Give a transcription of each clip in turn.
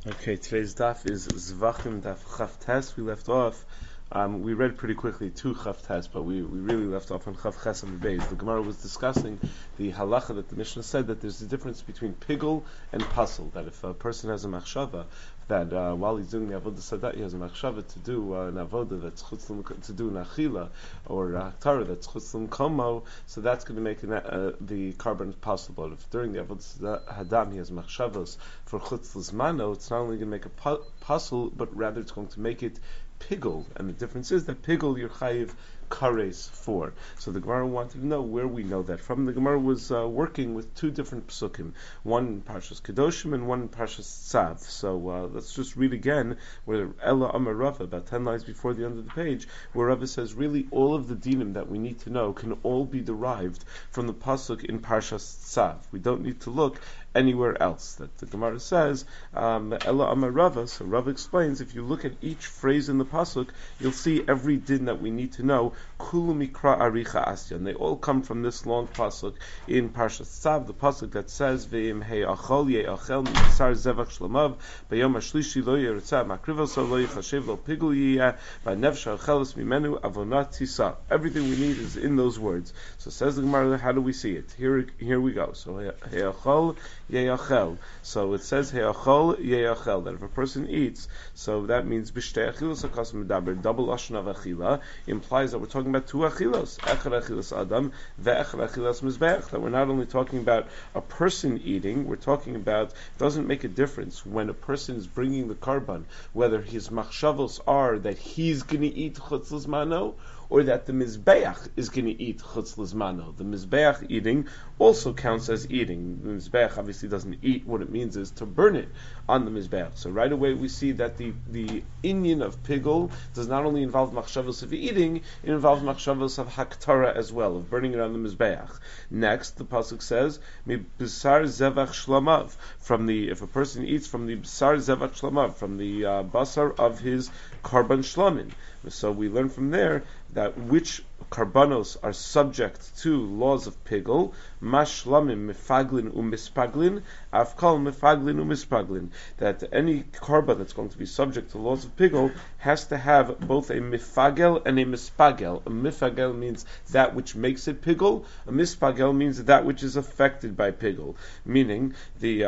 Okay, today's daf is Zvachim daf Chavtes. We left off. We read pretty quickly two Chavtes, but we really left off on Chavches and the Beis. The Gemara was discussing the halacha that the Mishnah said that there's a difference between pigul and puzzle. That if a person has a machshava, that while he's doing the avodah sadat, he has a machshava to do an avodah that's chutzlim, to do an achila or haktara that's chutzlim komo, so that's going to make the carbon possible. But if during the avodah hadam he has machshavos for chutzlis mano, it's not only going to make a puzzle, but rather it's going to make it pigul, and the difference is that pigul you're chayiv kares for. So the Gemara wanted to know where we know that from. The Gemara was working with two different psukim, one in Parshas Kedoshim and one in Parshas Tzav. So let's just read again where Ella Amar Rava, about 10 lines before the end of the page, where Rava says really all of the dinim that we need to know can all be derived from the pasuk in Parshas Tzav. We don't need to look anywhere else. That the Gemara says Ella Amar Rava. So Rava explains, if you look at each phrase in the pasuk, you'll see every din that we need to know. Kulu mikra aricha asyan. They all come from this long pasuk in Parshas Tzav, the pasuk that says Ve'im hey achol ye'achel misar zevach shlamav b'yom hashlishi lo yeritza makrivos lo yichashev lo pigul yiyah v'nefesh achelos mimenu avonat tisa. Everything we need is in those words. So says the Gemara, how do we see it? Here we go. So hey achol ye'achel. So it says hey achol ye'achel, that if a person eats, so that means b'shtei achilos hakas medaber, double lashon of achila, implies that we're talking about two achilos, echad achilas adam, ve'echad achilas mizbeach, that we're not only talking about a person eating, we're talking about, it doesn't make a difference when a person is bringing the karban, whether his machshavos are that he's going to eat chutzlas mano, or that the Mizbeach is going to eat chutz lizmano. The Mizbeach eating also counts as eating. The Mizbeach obviously doesn't eat. What it means is to burn it on the Mizbeach. So right away we see that the inyan of pigul does not only involve machshavos of eating, it involves machshavos of haktara as well, of burning it on the Mizbeach. Next, the pasuk says, "Bisar zevach shlamav." If a person eats from the bisar zevach shlamav, from the basar of his karban shlamim. So we learn from there that which karbanos are subject to laws of pigul, mashlamim mifaglin umispaglin, afkal mifaglin umispaglin. That any karban that's going to be subject to laws of pigul has to have both a mifagel and a mispagel. A mifagel means that which makes it pigul. A mispagel means that which is affected by pigul. Meaning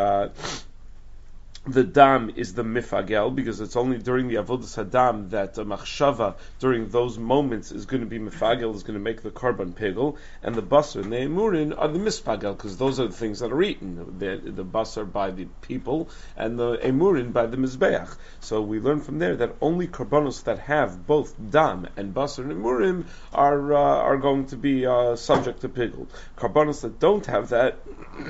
the dam is the mifagel, because it's only during the avodas hadam that a machshava during those moments is going to be mifagel, is going to make the karban pigel, and the basar and the emurin are the mispagel, because those are the things that are eaten, the basar by the people, and the emurin by the mizbeach. So we learn from there that only karbanos that have both dam and basar and emurim are going to be subject to pigel. Karbanos that don't have that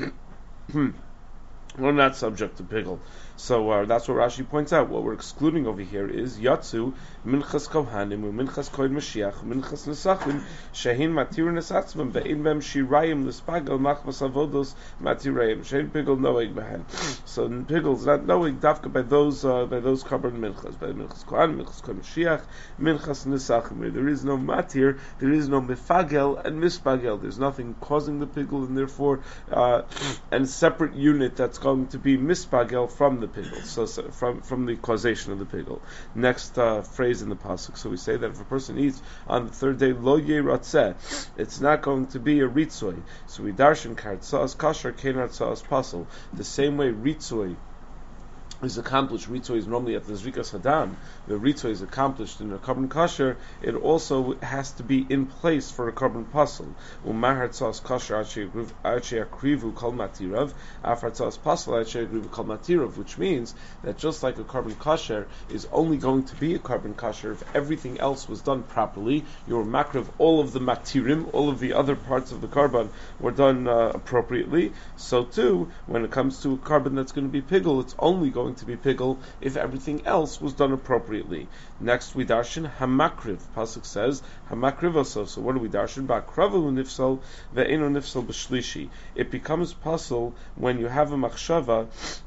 are not subject to pigel. So that's what Rashi points out. What we're excluding over here is Yatsu, Minchas Kohanim, Minchas Kohen Mashiach, Minchas Nesachim, Shehin Matir Nesatzmim, Ve'in Bem Shirayim, Lespagel, Machmas Avodos, Matirayim, Shehin Pigel Noeg Behen. So Pigel's not knowing Dafka by those carbon Minchas, by Minchas Kohanim, Minchas Kohen Mashiach, Minchas Nesachim. Where there is no Matir, there is no Mifagel and Mispagel. There's nothing causing the Pigel, and therefore, and a separate unit that's going to be Mispagel from the pigul, so from the causation of the pigul. Next phrase in the pasuk. So we say that if a person eats on the third day, lo yeratzeh, it's not going to be a ritzoy. So we darshan kartzas kasher kenar tzas pasel. The same way ritzoy is accomplished, Ritzoy is normally at the Zrikas Hadam, the Ritzoy is accomplished in a carbon kasher, it also has to be in place for a carbon puzzle. Umahar tzas kasher ache akrivu kol matirav, afar tzas pasel ache akrivu kol matirav, which means that just like a carbon kasher is only going to be a carbon kasher if everything else was done properly, your makrav, all of the matirim, all of the other parts of the carbon were done appropriately, so too, when it comes to a carbon that's going to be pigul, it's only going to be pigul if everything else was done appropriately. Next we darshan hamakriv. Pasuk says hamakriv also. So what do we darshan? Ba'akravu nifsal ve'enu nifsal b'shlishi. It becomes puzzle when you have a machshava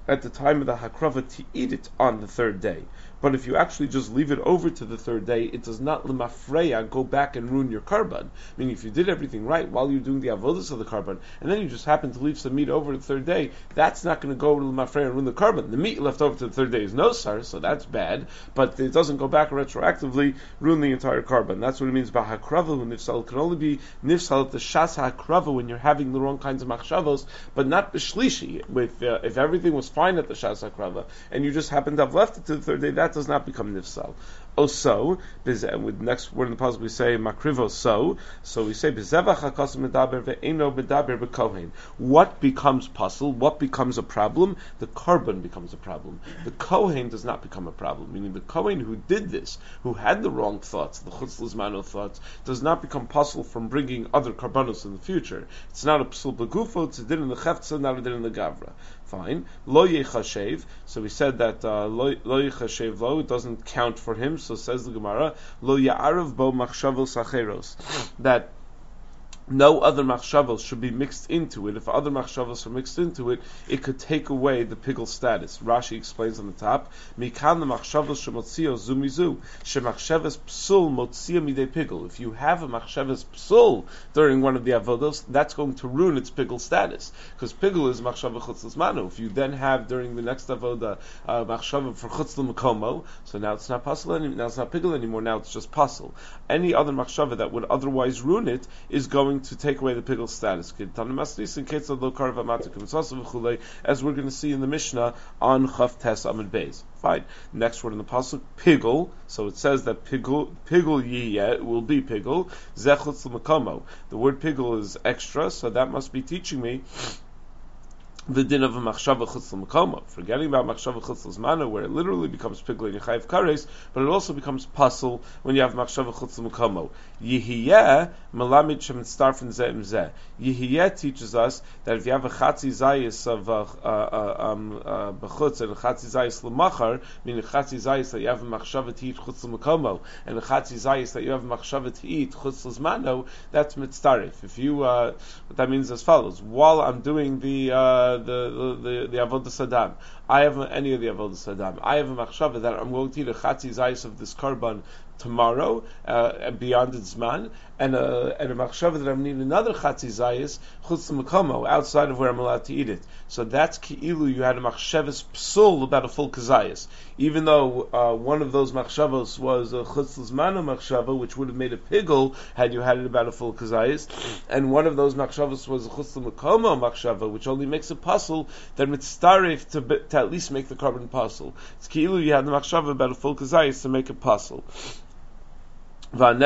at the time of the hakrava to eat it on the third day. But if you actually just leave it over to the third day, it does not lemafreya go back and ruin your karban. Meaning, if you did everything right while you're doing the avodas of the karban, and then you just happen to leave some meat over the third day, that's not going to go to lemafreya and ruin the karban. The meat left over to the third day is no sar, so that's bad. But it doesn't go back retroactively, ruin the entire karban. That's what it means by hakrava when nifsal. It can only be nifsal at the shas hakrava when you're having the wrong kinds of machshavos, but not b'shlishi. With if everything was fine at the shas hakrava and you just happen to have left it to the third day, that does not become nifsal. Also, with next word in the puzzle we say makrivo so we say bezevach hakas medaber ve'eno medaber bekohen. What becomes puzzle? What becomes a problem? The karban becomes a problem. The kohen does not become a problem. Meaning the kohen who did this, who had the wrong thoughts, the chutz lizmano thoughts, does not become puzzle from bringing other karbanos in the future. It's not a psul begufo. It's a din in the cheftza, not a din in the gavra. Fine. Lo yechashev. So we said that lo yechashev lo, it doesn't count for him. So says the Gemara, lo ya'arav bo machshavos acheros, that no other machshavos should be mixed into it. If other machshavos are mixed into it, it could take away the pigul status. Rashi explains on the top, Mikan the machshavos shemotzio zumizu, shemachshavos psul motzio midei pigul. If you have a machshavos psul during one of the avodos, that's going to ruin its pigul status. Because pigul is machshavah chutz l'zmano. If you then have during the next avoda machshavah for chutz l'makomo, so now it's not pasul anymore, now it's not pigul anymore, now it's just pasul. Any other machshavah that would otherwise ruin it is going to take away the pigul status. As we're going to see in the Mishnah on Chaf Tes Amud Beis. Fine. Next word in the pasuk, pigul. So it says that pigul yiyeh will be pigul. Zechutz l'makomo. The word pigul is extra, so that must be teaching me the din of a machshava chutz l'makomo, forgetting about machshava chutz l'zmana, where it literally becomes pigul and yechayev kares, but it also becomes pasul when you have machshava chutz l'makomo. Yihiyeh melamid shemitztarfen zeh im zeh. Yihiyeh teaches us that if you have a chatzi zayis of bechutz and a chatzi zayis l'machar, meaning a chatzi zayis that you have a machshava to eat chutz l'makomo, and a chatzi zayis that you have a machshava to eat chutz l'zmano, that's mitztarif. If you, what that means as follows: while I'm doing the avodas Adam, I have any of the avodas Adam, I have a machshava that I'm going to eat a chatzi zayis of this karban tomorrow, beyond its man, and a machshava that I'm needing another chatzi zayis chutz l'makomo, outside of where I'm allowed to eat it. So that's ki'ilu you had a machshavas psul about a full kazayis, even though one of those machshavos was a chutz l'zmano machshava, which would have made a pigul had you had it about a full kazayis, and one of those machshavos was a chutz l'makomo machshava, which only makes a pasul, then mitztarif to at least make the carbon pasul. It's ki'ilu you had the machshava about a full kazayis to make a pasul. And the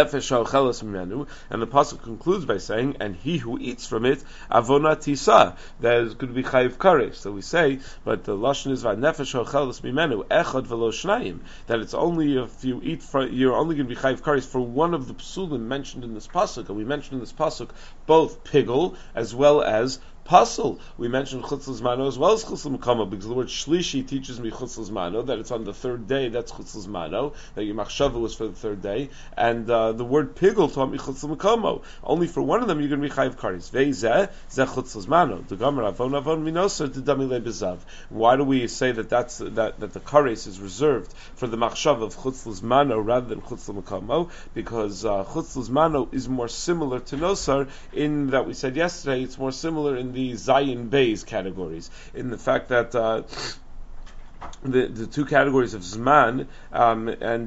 pasuk concludes by saying, and he who eats from it, avona tisa, that is going to be chayiv kares. So we say, but the lashon is va'nefesh ocheles mimenu echad velo shnayim, that it's only if you eat, you're only going to be chayiv kares for one of the psulim mentioned in this pasuk. And we mentioned in this pasuk both pigul as well as pasul. We mentioned chutz l'zmano as well as chutz l'makomo, because the word shlishi teaches me chutz l'zmano, that it's on the third day, that's chutz l'zmano, that your machshava was for the third day, and the word pigul taught me chutz l'makomo. Only for one of them you're going to be chayiv kares. Ve'zeh, zeh chutz l'zmano. The Gemara avon minoser t'damilei bezav. Why do we say that that the kares is reserved for the machshava of chutz l'zmano rather than chutz l'makomo? Because chutz l'zmano is more similar to nosar in that we said yesterday, it's more similar in the Zayin Beis categories, in the fact that the two categories of Zman and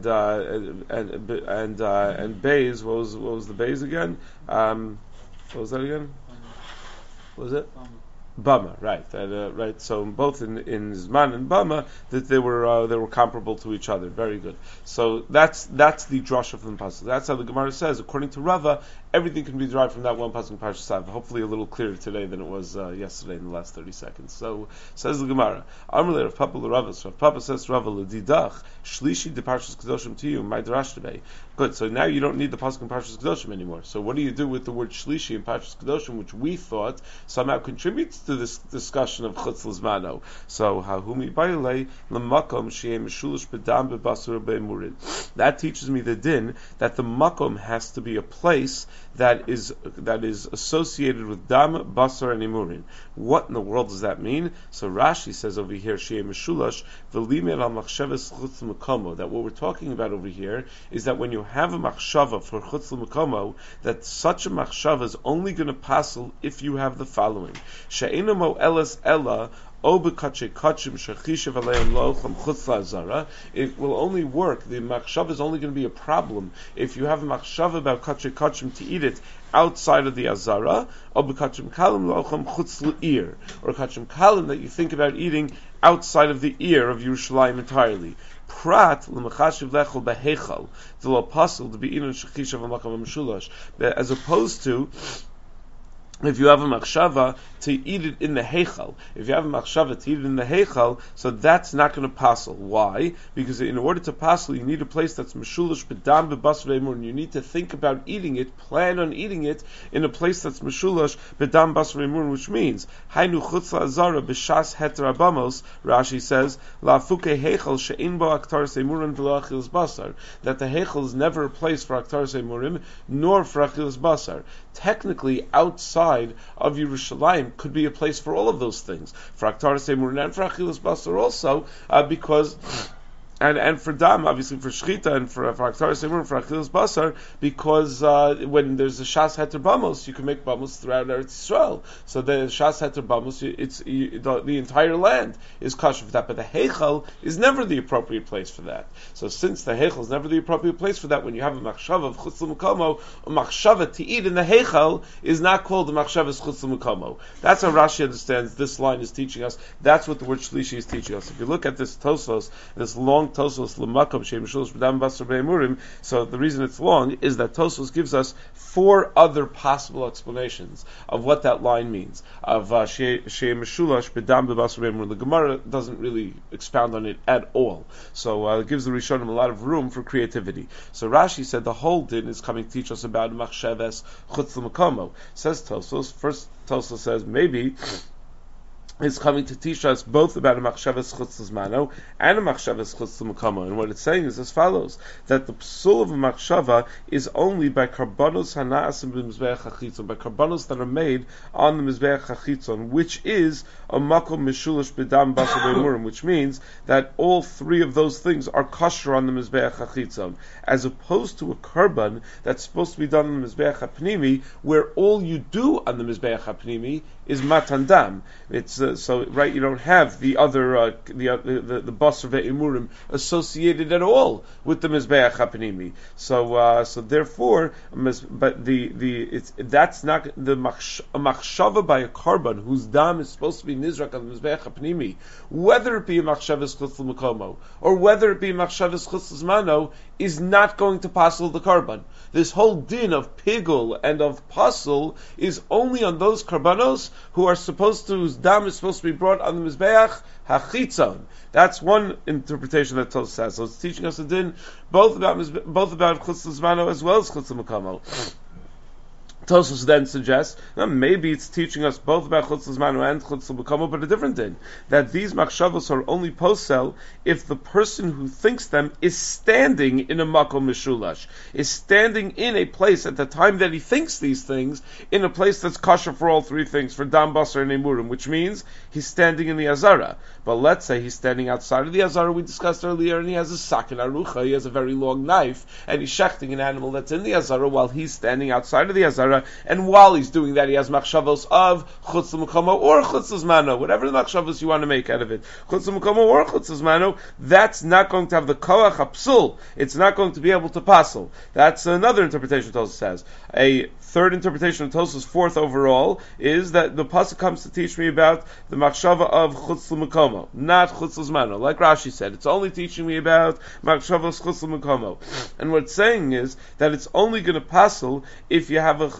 Beis, what was the Beis again? What was that again? What was it? Bama, right? Right. So both in Zman and Bama, that they were comparable to each other. Very good. So that's the drasha from the pasuk. That's how the Gemara says. According to Rava, everything can be derived from that one pasuk in Parshas Sav. Hopefully, a little clearer today than it was yesterday in the last 30 seconds. So says the Gemara, Amrle Rav Papa l'Rava. So Rav Papa says to Rava l'didach shlishi de Parshas Kedoshim to you my drashtabei. Good. So now you don't need the pasuk in Parshas Kedoshim anymore. So what do you do with the word shlishi in Parshas Kedoshim, which we thought somehow contributes to this discussion of chutz l'zmano? So hahumi bailei l'makom she'em mishulish bedam bebasur be'murid. That teaches me the din that the makom has to be a place that is associated with dam, basar, and imurin. What in the world does that mean? So Rashi says over here, Shei Meshulash v'limer al machshavas chutz l'makomo, that what we're talking about over here is that when you have a machshava for chutz l'makomo, that such a machshava is only going to passel if you have the following: she'ena mo elas ella. It will only work. The machshava is only going to be a problem if you have a machshava about kachei kachim to eat it outside of the azara, or kachim kalim that you think about eating outside of the ear of Yerushalayim entirely. Prat l'machashiv lechol behechal the lo pasul to be eaten shechishav v'makam meshulash, as opposed to if you have a machshava to eat it in the heichal. If you have a machshava to eat it in the heichal, so that's not going to passel. Why? Because in order to passel, you need a place that's meshulish b'dam b'basar ve'imur, and you need to think about eating it, plan on eating it in a place that's meshulish b'dam b'basar ve'imur, which means hainu chutz la'azara b'shas heter abamos. Rashi says la'afuke heichal she'in bo aktaris emurim v'lo achilas basar, that the heichal is never a place for aktaris emurim nor for achilas basar. Technically, outside of Yerushalayim could be a place for all of those things, for Aktaris Emurin and for Achilas Basar also, because and for dam, obviously for shchita and for Aktaris Emurin, for Achilas Basar, because when there's a shas heter bamos, you can make bamos throughout Eretz Yisrael. So the shas heter bamos, the entire land is kosher for that, but the heichal is never the appropriate place for that. So since the heichal is never the appropriate place for that, when you have a machshava of chutz l'makomo, a machshava to eat in the heichal is not called a machshava of chutz l'makomo. That's how Rashi understands this line is teaching us. That's what the word shlishi is teaching us. If you look at this Tosos, this long Tosos l'makom she'im shulush b'dam basar be'emurim, so the reason it's long is that Tosos gives us 4 other possible explanations of what that line means of she'im shulush b'dam basar be'emurim. The Gemara doesn't really expound on it at all, so it gives the Rishonim a lot of room for creativity. So Rashi said the whole din is coming to teach us about machshavas chutz l'makomo. Says Tosos. First Tosos says maybe is coming to teach us both about a machshavas chutz l'zmano and a machshavas chutz l'makomo. And what it's saying is as follows: that the psul of a machshava is only by karbanos hana'asim b'mizbeach hachitzon, by karbanos that are made on the mizbeach hachitzon, which is a makom mishulish b'dam basar be'emurim, which means that all 3 of those things are kosher on the mizbeach hachitzon, as opposed to a karban that's supposed to be done on the mizbeach hapnimi, where all you do on the mizbeach hapnimi is matan dam. It's so right. You don't have the other the basar ve'imurim associated at all with the mizbeach hapnimi. So therefore, but that's not the machshava by a karban whose dam is supposed to be nizrak on the mizbeach hapnimi, whether it be a machshavas chutz l'makomo or whether it be a machshavas chutz l'zmano, is not going to passel the karban. This whole din of pigul and of pasel is only on those karbanos who are supposed to, whose dam is supposed to be brought on the mizbeach hachitzon. That's one interpretation that Tosos says. So it's teaching us a din both about chutz l'zmano as well as chutz l'makomo. Tosos then suggests maybe it's teaching us both about chutz l'zmano and chutz l'makomo, but a different thing, that these machshavos are only posel if the person who thinks them is standing in a makom mishulash, is standing in a place at the time that he thinks these things, in a place that's kosher for all 3 things, for dam, basar, and emurim, which means he's standing in the azara. But let's say he's standing outside of the azara, we discussed earlier, and he has a sakin arucha, he has a very long knife, and he's shechting an animal that's in the azara while he's standing outside of the azara. And while he's doing that, he has machshavos of chutz l'makomo or chutz l'zmano, whatever the machshavos you want to make out of it, chutz l'makomo or chutz l'zmano. That's not going to have the koach hapsul. It's not going to be able to passel. That's another interpretation Tosos says. A third interpretation of Tosos, 4th overall, is that the pasuk comes to teach me about the machshava of chutz l'makomo, not chutz l'zmano. Like Rashi said, it's only teaching me about machshavos chutz l'makomo. And what it's saying is that it's only going to passel if you have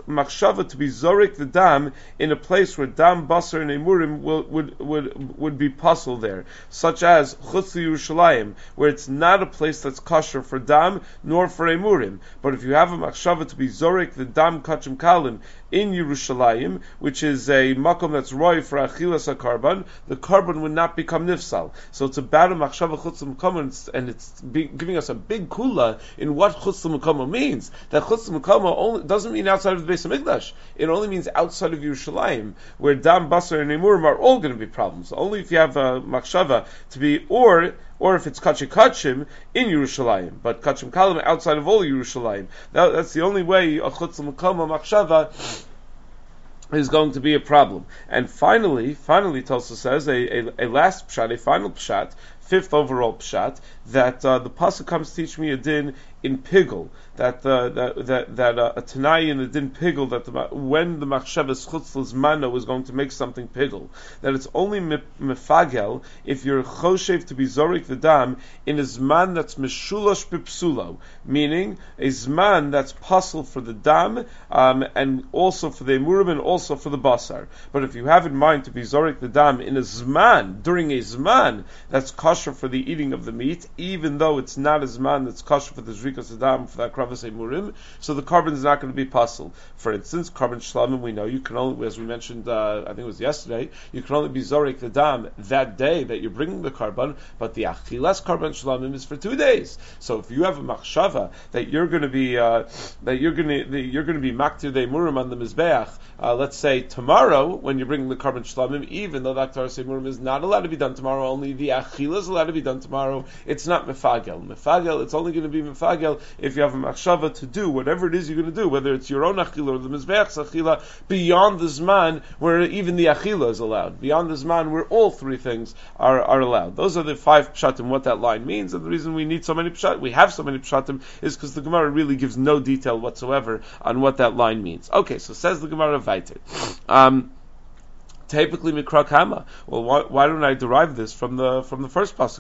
machshava to be zorik the dam in a place where dam, basar, and emurim would be puzzled there, such as chutz Yerushalayim, where it's not a place that's kosher for dam nor for emurim. But if you have a machshava to be zorik the dam kachim kalim in Yerushalayim, which is a makom that's roy for achilas karban, the karban would not become nifsal. So it's about a machshava chutz l'mukama, and it's giving us a big kula in what chutz l'mukama means. That chutz l'mukama only doesn't mean outside of the Beis Hamikdash. It only means outside of Yerushalayim, where dam, basar, and emurim are all going to be problems. Only if you have a machshava to be, or if it's kachim in Yerushalayim, but kachim kalim outside of all Yerushalayim. That's the only way a chutz l'mukama machshava is going to be a problem. And finally, Tulsa says a last pshat, a final pshat, fifth overall pshat, that the pasuk comes to teach me a din in pigul, that a tanai in the din pigul, that when the machshavas chutz l'zmano is going to make something pigul, that it's only mefagel if you're choshev to be zorik the dam in a zman that's meshulash bipsulo, meaning a zman that's puzzle for the dam and also for the emurim and also for the basar. But if you have in mind to be zorik the dam in a zman, during a zman that's kosher for the eating of the meat, even though it's not a zman that's kosher for the zrikas adam, for that kravas emurim, so the carbon is not going to be puzzle. For instance, carbon shlamim, we know you can only, as we mentioned, I think it was yesterday, you can only be zorik the dam that day that you're bringing the carbon, but the achilas carbon shlamim is for 2 days. So if you have a machshava that you're going to be maktir the emurim on the mizbeach, let's say tomorrow when you're bringing the carbon shlamim, even though that taras emurim is not allowed to be done tomorrow, only the achila is allowed to be done tomorrow, it's not mefagel. Mefagel, it's only going to be mefagel if you have a machshava to do whatever it is you're going to do, whether it's your own achila or the mizbeach's achila, beyond the zman where even the achila is allowed, beyond the zman where all three things are allowed. Those are the 5 pshatim, what that line means, and the reason we need so many pshatim, we have so many pshatim, is because the Gemara really gives no detail whatsoever on what that line means. Okay, so says the Gemara weiter. Typically mikra kama. Well, why don't I derive this from the first pasuk?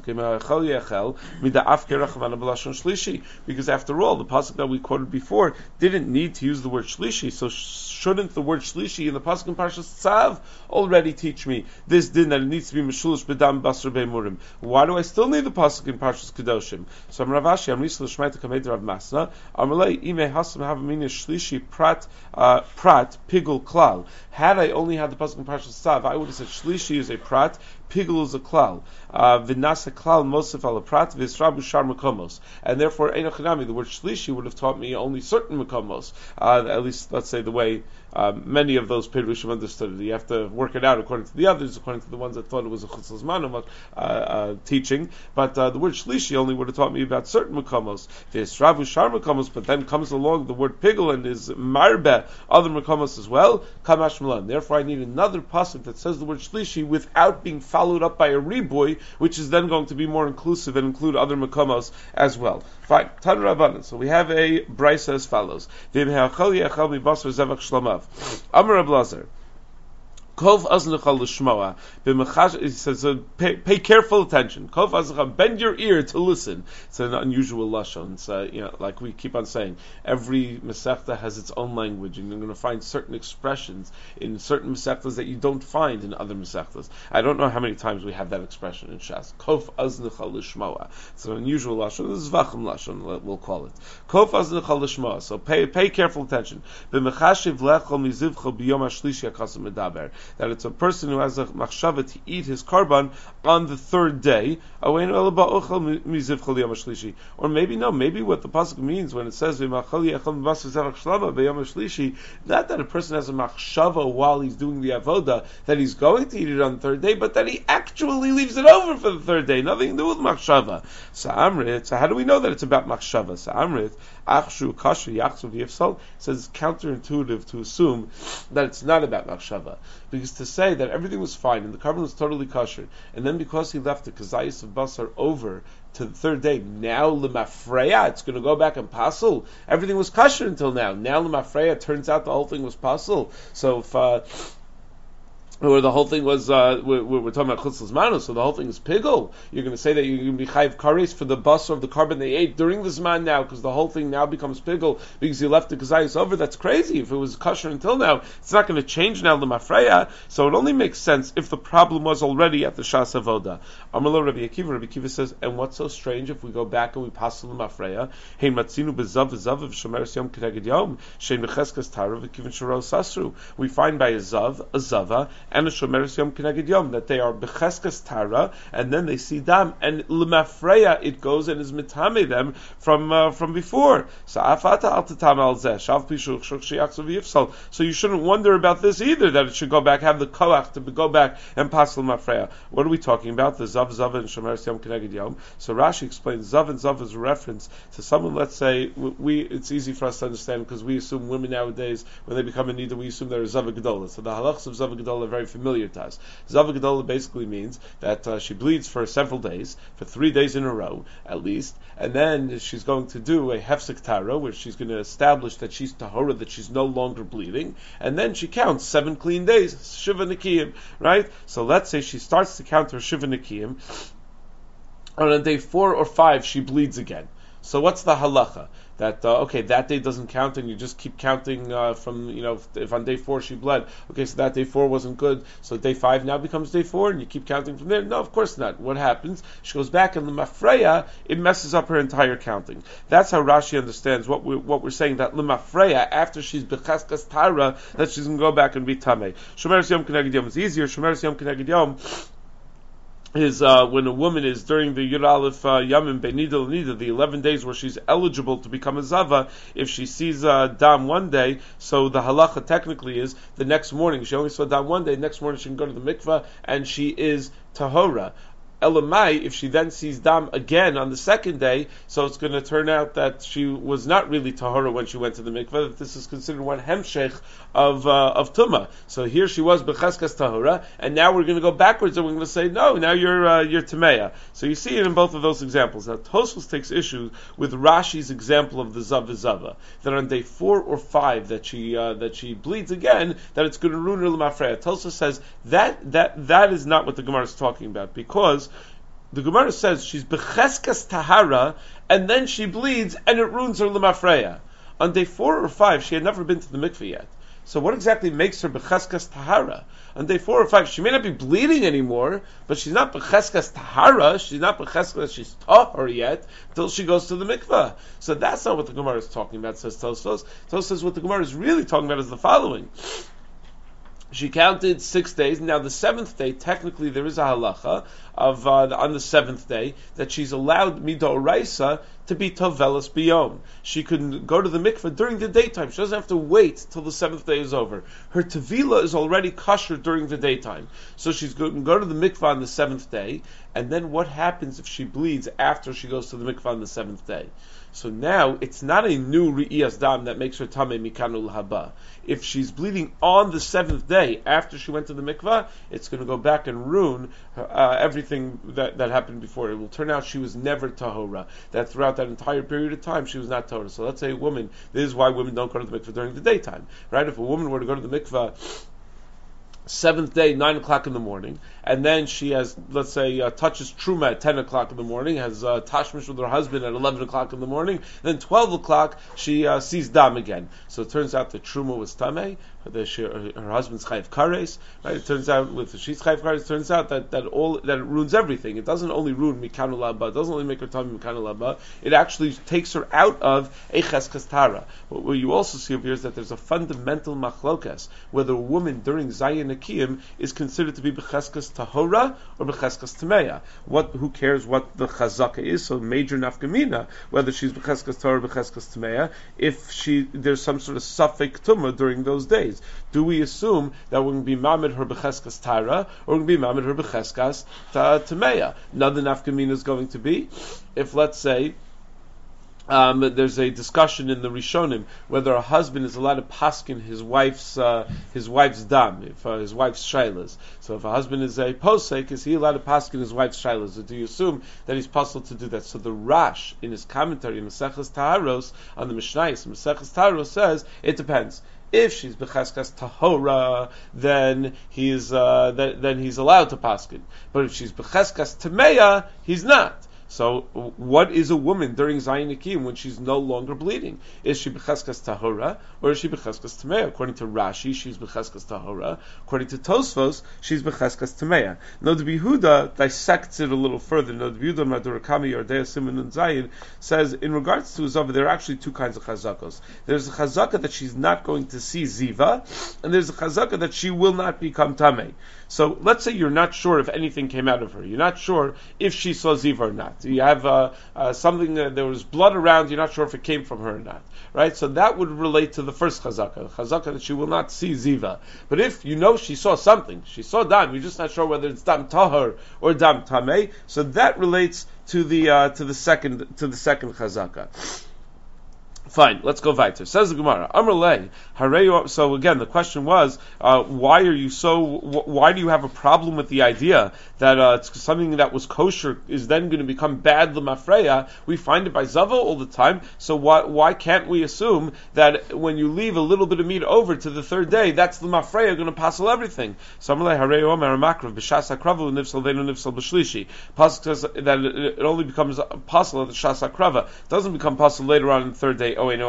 Because after all, the pasuk that we quoted before didn't need to use the word shlishi. So shouldn't the word shlishi in the pasuk in Parshas Tzav already teach me this din that it needs to be mishulish bedam basar be'emurim? Why do I still need the pasuk in Parshas Kedoshim? So I'm Ravashi. I'm Risla Shmaita Kamei Rav Masna. Amalei ime hasam havamina shlishi prat pigul klal. Had I only had the pasuk in Parshas Tzav, I would have said shlishi is a prat, pigul is a klal. V'nasa klal mosef ala prat v'israbu shar makomos. And therefore, einochinami, the word shlishi would have taught me only certain makomos. At least, let's say, the way many of those Perushim understood it. You have to work it out according to the others, according to the ones that thought it was a chutz l'zmano teaching. But the word shlishi only would have taught me about certain makomos. V'israbu shar makomos, but then comes along the word pigul and is marbe other makomos as well. Kamash malan. Therefore, I need another pasuk that says the word shlishi without being followed up by a riboy, which is then going to be more inclusive and include other makomos as well. Fine. Tan Rabbanan. So we have a brisa as follows. V'im ha'achal yachal mi basar zevach shlamav. Amar Reb Lazar. Kov aznechal l'shmoa. He says, pay careful attention. Kov aznechal, bend your ear to listen. It's an unusual lashon. It's, like we keep on saying, every mesechta has its own language, and you're going to find certain expressions in certain mesechtas that you don't find in other mesechtas. I don't know how many times we have that expression in Shas. Kov aznechal l'shmoa. It's an unusual lashon. This is zvachim lashon, we'll call it. Kov aznechal l'shmoa. So pay careful attention. B'mechashiv lechol mizivcha b'yom hashlishi akasam medaber. That it's a person who has a machshava to eat his karban on the 3rd day. Or maybe no, maybe what the pasuk means when it says not that a person has a machshava while he's doing the avoda that he's going to eat it on the 3rd day, but that he actually leaves it over for the 3rd day. Nothing to do with machshava. So how do we know that it's about machshava? Says it's counterintuitive to assume that it's not about machshava, because to say that everything was fine and the carbon was totally kosher, and then because he left the kazayis of basar over to the 3rd day, now lemafreya it's going to go back and pasul. Everything was kosher until now. Now lemafreya turns out the whole thing was pasul. So Or the whole thing was, we're talking about chutzlas manu, so the whole thing is pigul. You're going to say that you're going to be chayiv kares for the bus of the carbon they ate during the zman now, because the whole thing now becomes pigul because you left the kazayis over. That's crazy. If it was kosher until now, it's not going to change now the mafreya. So it only makes sense if the problem was already at the shas avoda. Amalo Rabbi Akiva says, and what's so strange if we go back and we pass the mafreya? Hey matzinu bezav v'zav of shomeres yom k'neged yom shein becheskas tarav v'kivin sharo sasru. We find by a zava, and a shomeres yom k'neged yom that they are becheskas tara, and then they see dam, and lemafreya it goes and is mitame them from before. So afata al tatam al zeh shav pishuch shuk sheyatzu v'yifsal. So you shouldn't wonder about this either, that it should go back, have the koach to go back and pass lemafreya. What are we talking about? The zav and shomeres yom k'neged yom. So Rashi explains zav and zav is a reference to someone. Let's say it's easy for us to understand because we assume women nowadays when they become a nida, we assume they're a zav gedola. So the halachas of zav gedola are very familiar to us. Zav gedola basically means that she bleeds for several days, for 3 days in a row at least, and then she's going to do a hefsek tara, where she's going to establish that she's tahora, that she's no longer bleeding, and then she counts 7 clean days, shiva nikiyim, right? So let's say she starts to count her shiva nikiyim, and on day 4 or 5 she bleeds again. So what's the halacha? That that day doesn't count, and you just keep counting from, if on day 4 she bled, okay, so that day 4 wasn't good, so day 5 now becomes day 4, and you keep counting from there. No, of course not. What happens? She goes back, and the mafreya, it messes up her entire counting. That's how Rashi understands what we're saying, that the mafreya, after she's bechaskas tara, that she's going to go back and be tamei. Shomeres yom k'neged yom is easier. Shomeres yom k'neged yom is when a woman is during the Yud Aleph Yamim Benida Nida, the 11 days where she's eligible to become a Zava. If she sees Dam one day, so the halacha technically is the next morning. She only saw Dam one day, next morning she can go to the mikveh and she is Tahora. Elamai, if she then sees Dam again on the second day, so it's going to turn out that she was not really Tahora when she went to the mikveh, that this is considered one hemshech of Tumah. So here she was Becheskas Tahora, and now we're going to go backwards and we're going to say, no, now you're Tameya. So you see it in both of those examples. Now Tosfos takes issue with Rashi's example of the Zava, that on day 4 or 5 that she bleeds again, that it's going to ruin her L'mafreya. Tosfos says that is not what the Gemara is talking about, because the Gemara says she's becheskas tahara, and then she bleeds, and it ruins her lemafreya. On day 4 or 5, she had never been to the mikveh yet. So what exactly makes her becheskas tahara? On day 4 or 5, she may not be bleeding anymore, but she's not becheskas tahara, she's not becheskas, she's tahor yet, until she goes to the mikveh. So that's not what the Gemara is talking about, says Tosfos. Tosfos says what the Gemara is really talking about is the following. She counted 6 days. Now the 7th day, technically there is a halacha of on the 7th day that she's allowed midoraisa to be tovelas biyom. She can go to the mikveh during the daytime. She doesn't have to wait till the 7th day is over. Her tevila is already kosher during the daytime, so she's going to go to the mikveh on the 7th day. And then what happens if she bleeds after she goes to the mikveh on the 7th day? So now it's not a new re'iyas dam that makes her tamei mikanul haba. If she's bleeding on the 7th day after she went to the mikvah, it's going to go back and ruin everything that happened before. It will turn out she was never tahora. That throughout that entire period of time she was not tahora. So let's say a woman. This is why women don't go to the mikvah during the daytime, right? If a woman were to go to the mikvah 7th day, 9 o'clock in the morning, and then she has, let's say, touches Truma at 10 o'clock in the morning, has Tashmish with her husband at 11 o'clock in the morning, then 12 o'clock she sees Dam again. So it turns out that Truma was Tameh, her husband's Chayiv Kares, right? It turns out with she's Chayiv Kares, it turns out that it ruins everything. It doesn't only ruin Mikanul Haba, it doesn't only make her Tameh Mikanul Haba, it actually takes her out of Eiches Kastara. What you also see over here is that there's a fundamental machlokas, whether a woman during Zayin Akiyim is considered to be Becheskas Tahora or Becheskas Tameya. Who cares what the Chazaka is? So major nafkamina, whether she's Becheskas Tahora or Becheskas Tameya, if there's some sort of suffix Tumah during those days. Do we assume that we're going to be Mamid her Becheskas Tara or we're going to be Mamid her Becheskas Tameya? Another nafkamina is going to be, if let's say, there's a discussion in the Rishonim whether a husband is allowed to paskin his wife's dam, if his wife's shaylas. So if a husband is a posek, is he allowed to paskin his wife's shaylas? Or do you assume that he's possible to do that? So the Rash in his commentary in Maseches Taharos on the Mishnayos, Maseches Taharos says it depends. If she's becheskas tahora, then he's allowed to paskin. But if she's becheskas tameya, he's not. So, what is a woman during Zayin Nikim when she's no longer bleeding? Is she becheskas tahora or is she becheskas tameya? According to Rashi, she's becheskas tahora. According to Tosfos, she's becheskas tameya. Nod Yehuda dissects it a little further. Nod Yehuda Madurakami Yardea Simon and Zayin says in regards to Zava, there are actually two kinds of chazakos. There's a chazaka that she's not going to see ziva, and there's a chazaka that she will not become tamei. So let's say you're not sure if anything came out of her. You're not sure if she saw ziva or not. You have something, there was blood around, you're not sure if it came from her or not. Right? So that would relate to the first chazaka, the chazaka that she will not see ziva. But if you know she saw something, she saw dam, you're just not sure whether it's dam tahar or dam tamei, so that relates to the second chazaka. Fine, let's go weiter. Says the Gemara, Amrlei, Harei. So again, the question was, why do you have a problem with the idea that something that was kosher is then going to become bad l'mafreya? We find it by Zava all the time, so why can't we assume that when you leave a little bit of meat over to the third day, that's l'mafreya going to passel everything? So Amrlei, Harei Omer Makrav, B'shas HaKrava, Nifsal Venu Nifsal B'shlishi. Pasuk says that it only becomes passel at the Shas HaKrava. It doesn't become passel later on in the third day. Or maybe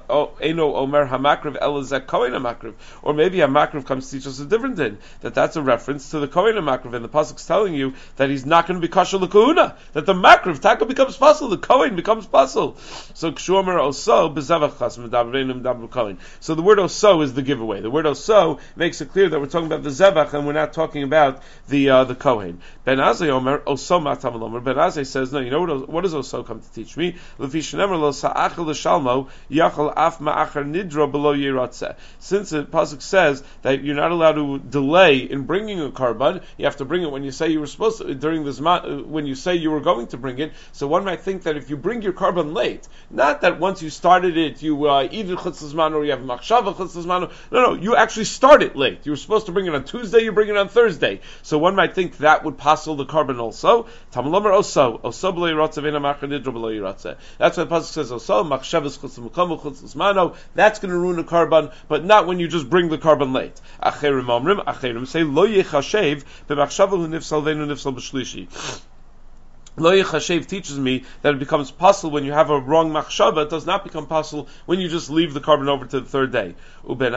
Hamakriv comes to teach us a different din, that's a reference to the Kohen Hamakriv, and the pasuk's telling you that he's not going to be kosher l'kahuna, that the Makriv taka becomes pasul, the Kohen becomes pasul. So Kshuomer oso bezevachas medaverenim dabru Kohen. So the word oso is the giveaway. The word oso makes it clear that we're talking about the zevach and we're not talking about the Kohen. Ben Azai Omer oso matam lomer. Ben Azai says, no, you know what does oso come to teach me? Lefi shenemer lo sa'achel l'shalmo Yachal af ma'achar nidro below yiratzeh. Since the pasuk says that you're not allowed to delay in bringing a korban, you have to bring it when you say you were supposed to, during this when you say you were going to bring it. So one might think that if you bring your korban late, not that once you started it, you either chutz zman or you have machshava chutz zman. No, you actually start it late. You were supposed to bring it on Tuesday, you bring it on Thursday. So one might think that would passel the korban also. Tamalomer oso below yiratzeh ve'ena ma'achar nidro below yiratzeh. That's why the pasuk says oso machshavas chutz. That's going to ruin the korban, but not when you just bring the korban late. Acherim say lo yechashev b'machshava nifsal venu nifsal b'shlishi. Lo Yechashev teaches me that it becomes possible when you have a wrong machshava. It does not become possible when you just leave the korban over to the third day. Now, if Ben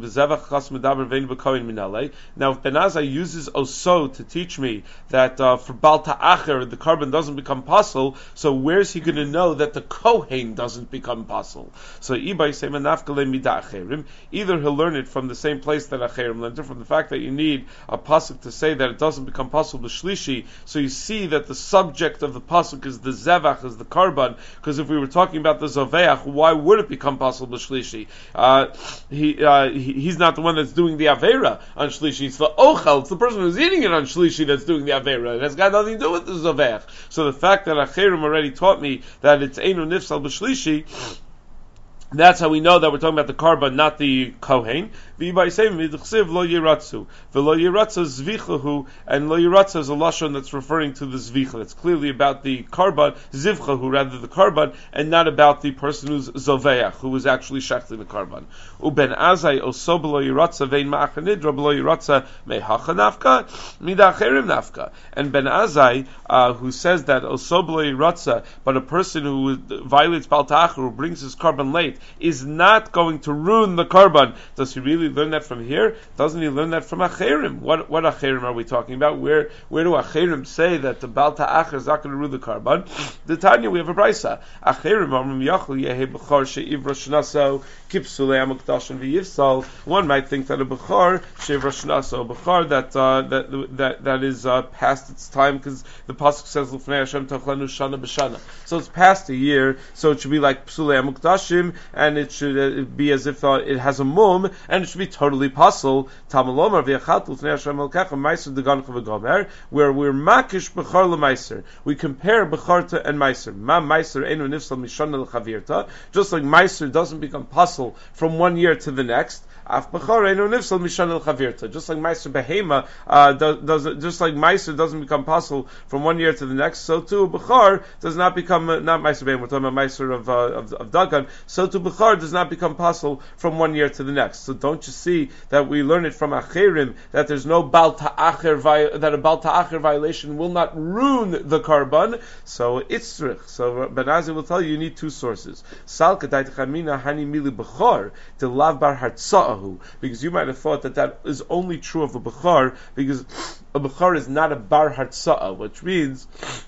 Azai uses oso to teach me that for Bal Ta'acher the korban doesn't become possible, so where's he going to know that the Kohen doesn't become possible? So either he'll learn it from the same place that Acherim learned it, from the fact that you need a pasuk to say that it doesn't become possible b'shlishi, so you see that the subject of the pasuk is the zevach, is the korban, because if we were talking about the zoveach, why would it become possible b'shlishi? He's not the one that's doing the avera on shlishi, it's the ochel, it's the person who's eating it on shlishi that's doing the avera. It has got nothing to do with the zoveach. So the fact that Acherim already taught me that it's einu nifsal b'shlishi, that's how we know that we're talking about the korban, not the kohen. And lo yiratzu zvichahu, and lo yiratzu is a lashon that's referring to the zvicha. It's clearly about the korban, zivchahu, rather the korban, and not about the person who's zoveach, who is actually shechting the korban. Uben azai oso b'lo yiratza vein ma'achar nidra b'lo yiratza mehacha nafka midacherim nafka. And Ben Azai, who says that oso b'lo yiratza, but a person who violates Bal Ta'acher, who brings his korban late, is not going to ruin the korban. Does he really learn that from here? Doesn't he learn that from Acherim? What Acherim are we talking about? Where do Acherim say that the Bal Ta'acher is not going to ruin the korban? The Tanya, we have a brisa. Acherim amrim yachol yehe b'chor she'ivra shnaso kipsulei amukdashin v'yivsal. One might think that a b'chor she'ivra shnaso, a b'chor that is past its time, because the pasuk says l'fnei Hashem tachlanu shana b'shana. So it's past a year, so it should be like psulei amukdashim, and it should be as if it has a mum, and it should be totally possible. Tamalomar v'yachaltu l'fnei Hashem elkecha meiser degan v'gomer, where we're makish b'chor l'meiser. We compare b'chor to and meiser. Ma meiser enu nifsal mishana l'chavirta. Just like meiser doesn't become possible from one year to the next. Af bechor eino nifsal mishan el chavirta. Just like Meiser Behema just like Meiser doesn't become possible from one year to the next, so too Bechor does not become not Meiser Behema. We're talking about Meiser of Dagan. So too Bechor does not become possible from one year to the next. So don't you see that we learn it from Acherim that there's no Bal Ta'acher that a Bal Ta'acher violation will not ruin the Karban. So Itzrich. So Ben Azai will tell you need two sources. Sal Kedai Techamina Hani Mili Bechor to Lav Bar Hartza'ahu, because you might have thought that is only true of a Bechor, because a Bechor is not a Bar Hartza'ah, which means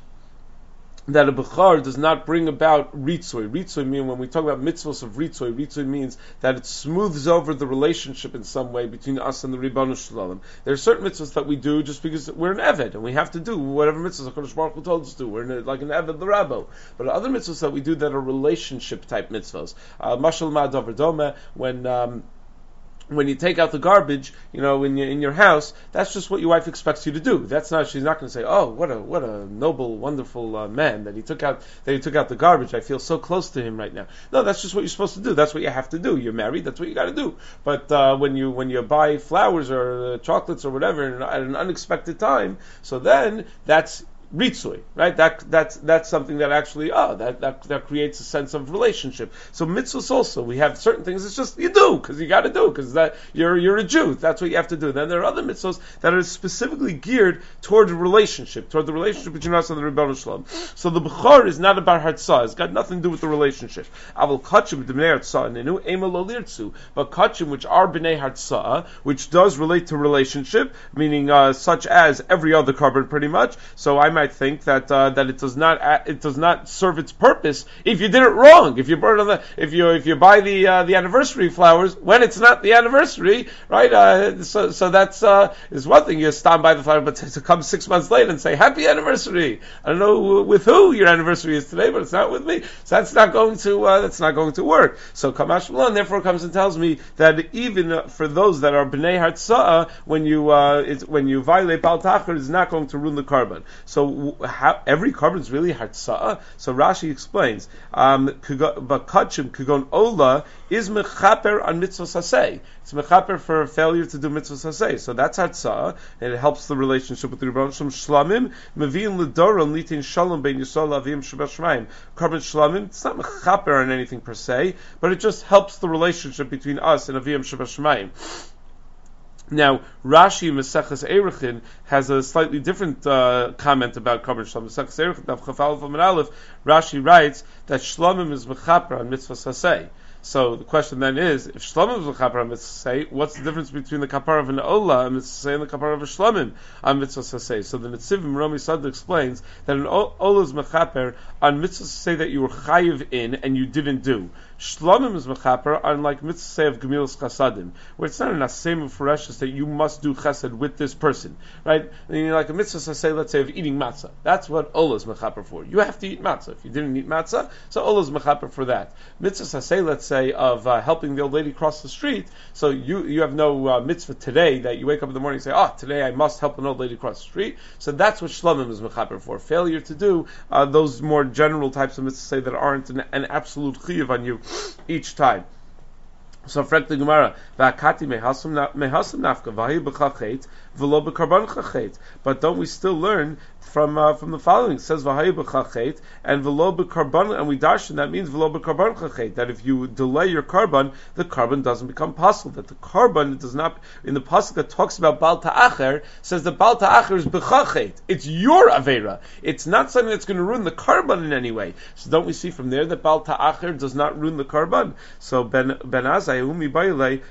that a Bechor does not bring about Ritzoy. Ritzoy means, when we talk about mitzvos of Ritzoy means that it smooths over the relationship in some way between us and the Ribbonu Shalom. There are certain mitzvos that we do just because we're an Eved, and we have to do whatever mitzvos HaKadosh Baruch Hu told us to do. We're like an Eved L'Rabbo. But other mitzvos that we do that are relationship type mitzvos. Mashal Ma'adavar Doma, when you take out the garbage, in your house, that's just what your wife expects you to do. She's not going to say, "Oh, what a noble, wonderful man that he took out the garbage. I feel so close to him right now." No, that's just what you're supposed to do. That's what you have to do. You're married. That's what you got to do. But when you buy flowers or chocolates or whatever at an unexpected time, so then that's Ritzui, right? That's something that actually that creates a sense of relationship. So mitzvahs also, we have certain things it's just you do because you got to do because that you're a Jew. That's what you have to do. Then there are other mitzvahs that are specifically geared toward the relationship between us and the Ribbonu Shalom. So the Bechor is not a Bar Hartzah. It's got nothing to do with the relationship. Avol Kachim b'nei Hartzah nenu ema lo lirtzu. But Kachim, which are b'nei Hartzah, which does relate to relationship, meaning such as every other carbon pretty much. So I might think that it does not serve its purpose if you did it wrong. If you if you buy the anniversary flowers when it's not the anniversary, right? So that's is one thing. You stand by the flower, but to come 6 months later and say happy anniversary. I don't know with who your anniversary is today, but it's not with me. So that's not going to work. So Kamash Malon therefore comes and tells me that even for those that are b'nei Hartzah, when you violate Bal Ta'acher, it's not going to ruin the carbon. So every carbon is really Hartzah. So Rashi explains, but Kachim Kugon Ola is mechaper on mitzvos hasei. It's mechaper for failure to do mitzvos hasei. So that's Hartzah, and it helps the relationship with the Ribbon Shalom. Shlamim mevi'in l'doron litin shalom bein Yisrael avim shabbat shemaim. Carbon shlamim, it's not mechaper on anything per se, but it just helps the relationship between us and avim shabbat shemaim. Now, Rashi Maseches Erechin has a slightly different comment about Karban Shlomim. Maseches Erechin, Daf Chaf Aleph Amud Aleph, Rashi writes that Shlomim is mechaper on mitzvahs hasei. So the question then is, if Shlomim is mechaper on mitzvahs hasei, what's the difference between the kapara of an Ola on mitzvahs hasei and the kapara of a Shlomim on mitzvahs hasei? So the Netzivim Romi Sadda explains that an Ola is mechaper on mitzvahs hasei that you were chayiv in and you didn't do. Shlomim is mechaper on like mitzvah of Gemilas Chasadim, where it's not an asem of Fureshes that you must do chesed with this person, right? Like a mitzvah say, let's say, of eating matzah. That's what Ola is mechaper for. You have to eat matzah. If you didn't eat matzah, so Ola is mechaper for that. Mitzvah say, let's say, of helping the old lady cross the street, so you have no mitzvah today that you wake up in the morning and say, today I must help an old lady cross the street. So that's what Shlomim is mechaper for. Failure to do those more general types of mitzvah say that aren't an absolute chiyuv on you each time. So, frek the Gemara, v'akati mehasum nafka v'hayi b'chachet v'lo b'karban chachet. But don't we still learn from the following? It says v'hayi b'chachet and v'lo b'karban, and we darshan that means v'lo b'karban chachet, that if you delay your karban, the karban doesn't become possible. That the karban does not, in the pasuk that talks about Bal Ta'acher, says that Bal Ta'acher is b'chachet. It's your avera. It's not something that's going to ruin the karban in any way. So don't we see from there that Bal Ta'acher does not ruin the karban? So Ben Azai Ben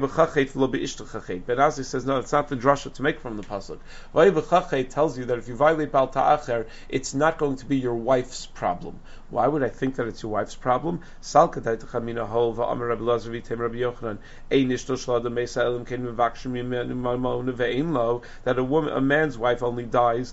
Azai says, no, it's not the drasha to make from the pasuk. Vayi tells you that if you violate Bal Ta'acher, it's not going to be your wife's problem. Why would I think that it's your wife's problem? That a man's wife only dies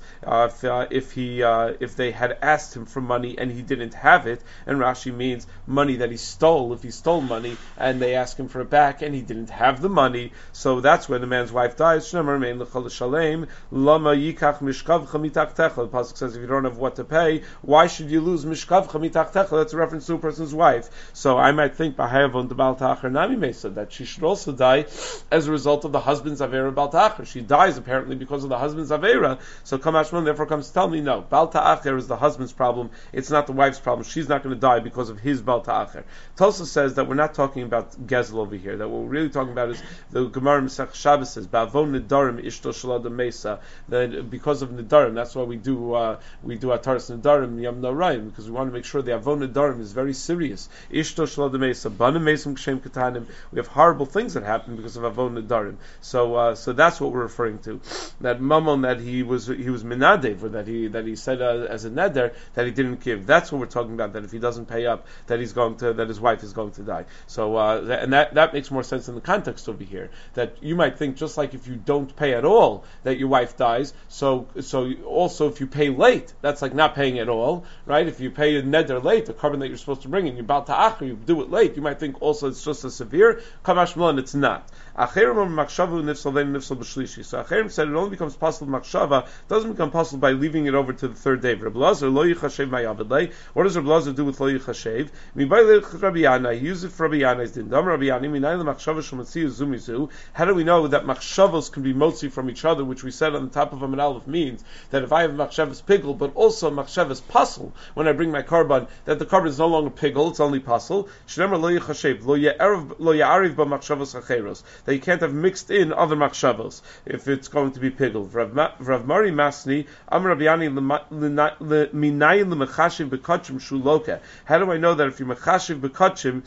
if they had asked him for money and he didn't have it. And Rashi means money that he stole. If he stole money and they ask him for it back and he didn't have the money, so that's when the man's wife dies. mitachtecha. The pasuk says if you don't have what to pay, why should you lose mishkavcha mitachtecha? That's a reference to a person's wife. So I might think b'hayavon de bal ta'acher nami mesa that she should also die as a result of the husband's avera bal ta'acher. She dies apparently because of the husband's avera. So Kamashman therefore comes to tell me no, bal ta'acher is the husband's problem. It's not the wife's problem. She's not going to die because of his bal ta'acher. Tosa says that we're not talking about gezel over here. That what we're really talking about is the Gemara Masech Shabbos says ba'avon nidarim ishto shalada mesa. That because of nidarim, that's why we do ataras nidarim yom noraim, because we want to make sure the avon nidarim is very serious. Ishto shalada mesa banim mesum kshem katanim. We have horrible things that happen because of avon nidarim. So that's what we're referring to. That mammon that he was minadev, or that he said as a neder that he didn't give. That's what we're talking about. That if he doesn't pay up, that his wife is going to die. So and that makes more sense in the context over here. That you might think just like if you don't pay at all, that your wife dies. So also if you pay late, that's like not paying at all, right? If you pay a neder late, the carbon that you're supposed to bring in, you're about to acher, you do it late. You might think also it's just as severe. Kamash Milan, it's not. So Acherim said it only becomes possible machshava, doesn't become possible by leaving it over to the third day. Rabbi Lazar lo yichashev ma'yavedlei. What does Rabbi Lazar do with lo yichashev? He used it for Rabbi Yanai's din. How do we know that machshavos can be motzi from each other, which we said on the top of Amud Aleph means that if I have machshavos pigel, but also machshavos pasel, when I bring my korban, that the korban is no longer pigel, it's only pasel. Shneimar lo yichashev lo ya'ariv ba machshavos acheros. That you can't have mixed in other machshavos if it's going to be pigel. Rav Mari Masni, Am Rabbi Yani minayin l'mechashiv b'kachim shuloka. How do I know that if you mechashiv b'kachim,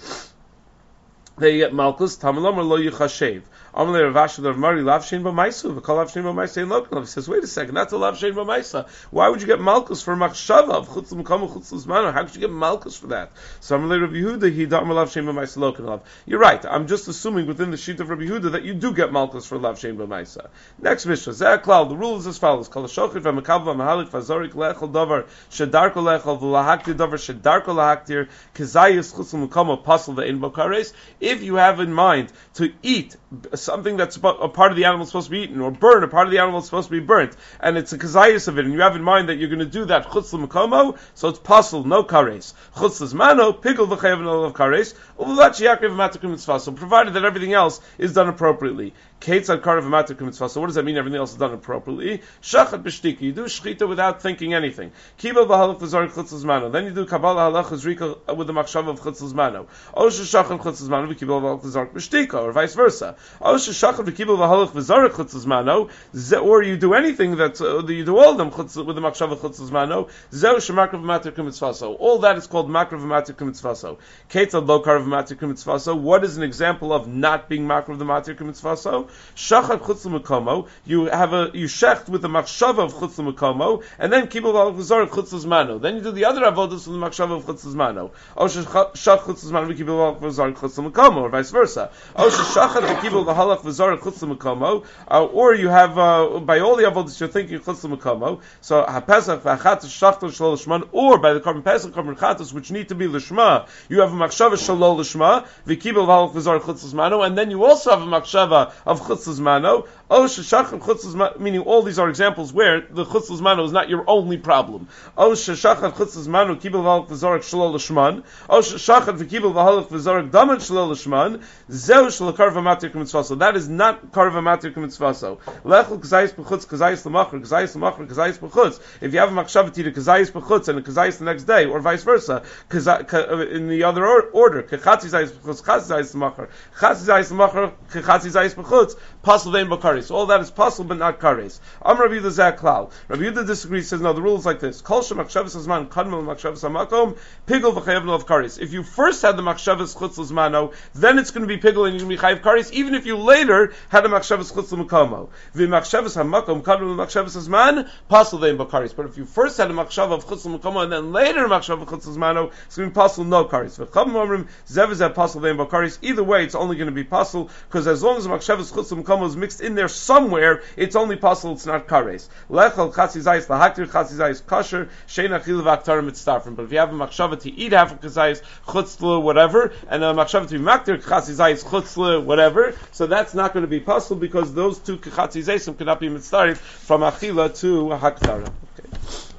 they get malchus? Tamalam or lo yichashev. Amalei Ravash Rav Mari lavshein b'maisu v'kol lavshein b'maisa in lokal. He says, wait a second, that's a lavshein b'maisa. Why would you get malchus for machshava of chutz l'mkamu chutz l'zmanu? How could you get malchus for that? So Amalei Rabbi Yehuda he da'am lavshein b'maisa lokal. You're right. I'm just assuming within the sheet of Rabbi Yehuda that you do get malchus for lavshein b'maisa. Next Mishnah, Zeh Klal. The rule is as follows: Kol hashochet v'mekav v'mahalik v'zorik lechol davar shedarko lechol v'lahaktir davar shedarko lahaktir kezayis chutz l'mkamu pasel ve'in bo kares. If you have in mind to eat something that's a part of the animal supposed to be eaten, or burn a part of the animal that's supposed to be burnt, and it's a kazayas of it, and you have in mind that you're going to do that chutz l'makomo, so it's possible, no kares. Chutz l'zmano, pigel v'chayav of kares, uv'lat she'yakriv v'matakum mitzvah, so provided that everything else is done appropriately. Ketzad karav v'matakum mitzvah, so what does that mean, everything else is done appropriately? Shachat b'shtika, you do shchita without thinking anything. Kibel v'halach v'zorik chutz l'zmano, then you do kabbalah halach zrika with the machshav of chutz l'zmano. O sheshachat chutz l'zmano v'kibel v'halach v'zorik b'shtika, or vice versa. O sheshachat v'kibel v'halach v'zorik chutz l'zmano, or you do anything that you do all of them with the machshav of chutz l'zmano, zeu shemakrav v'matakum mitzvah. All that is called makrav v'matakum mitzvah. Ketzad lo karav v'matakum mitzvah. What is an example of not being makrav v'matakum mitzvah? Shachat chutz l'makomo, you shecht with the machshava of chutz l'makomo, and then kibul v'zorik chutz l'zmano. Then you do the other avodas with the machshava of chutz l'zmano. O shach chutz l'zmano v'kibul v'zorik chutz l'makomo, or vice versa. O shachat v'kibul v'halach v'zorik chutz l'makomo, or you have by all the avodas you're thinking chutz l'makomo. So hapesach v'achat shachto shalol l'shman, or by the korban pesach korban chatos which need to be l'shma, you have a machshava shalol l'shma v'kibul v'halach v'zorik chutz l'zmano, and then you also have a machshava of chutz l'zmano. O sheshachat chutz l'zmano, meaning all these are examples where the chutz l'zmano is not your only problem. O sheshachat chutz l'zmano kibul v'halach v'zorik shalol l'shman. O sheshachat v'kibul v'halach v'zorik daman shalol l'shman. Zeu shel karav v'matir k'mitzvah. So that is not karav v'matir k'mitzvah. Lechol kazayis b'chutz, kazayis l'machar, kazayis l'machar, kazayis b'chutz. If you have a machshav to eat a kazayis b'chutz and a kazayis the next day, or vice versa, in the other order, kechatzi zayis b'chutz, chatzi zayis l'machar, chatzi zayis l'machar, kechatzi zayis b'chutz, pasel vein b'kares. All that is possible, but not kares. Am Rabbi Yehuda zeh klal. Rabbi Yehuda disagrees, says no, the rule is like this: kol shemachshavas hazman kadmel machshavas hamakom pigel v'chayav of kares. If you first had the machshavas chutz l'zmano, then it's going to be pigel and you're going to be chayav kares, even if you later had a machshavas chutz l'makomo. V'machshavas hamakom kadmel machshavas hazman pasel vein b'kares. But if you first had a machshav of chutz l'makomo and then later a machshav of chutz l'zmano, it's going to be pasel no kares. V'chavim omrim zev pasel vein b'kares. Either way, it's only going to be pasel, because as long as the machshavas chutz l'mkomo is mixed in there somewhere, it's only possible, it's not kares. Lechol chatzi zayis lahaktir, chatzi zayis kosher, shein achil v'aktar mitztarfim. But if you have a machshava to eat half of kazayis, chutzla, whatever, and a machshava to be maktir, chatzi zayis, chutzla, whatever, so that's not going to be possible because those two chatzi zayis cannot be mitztarif from achila to haktara. Okay.